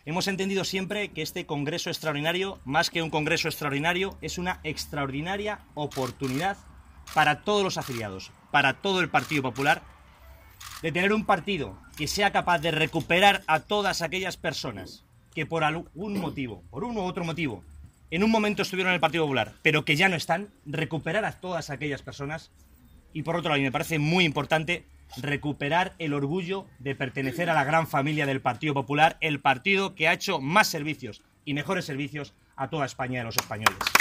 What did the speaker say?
Hemos entendido siempre que este congreso extraordinario, más que un congreso extraordinario, es una extraordinaria oportunidad para todos los afiliados, para todo el Partido Popular, de tener un partido que sea capaz de recuperar a todas aquellas personas que por algún motivo, por uno u otro motivo, en un momento estuvieron en el Partido Popular, pero que ya no están, recuperar a todas aquellas personas. Y por otro lado, y me parece muy importante, recuperar el orgullo de pertenecer a la gran familia del Partido Popular, el partido que ha hecho más servicios y mejores servicios a toda España y a los españoles.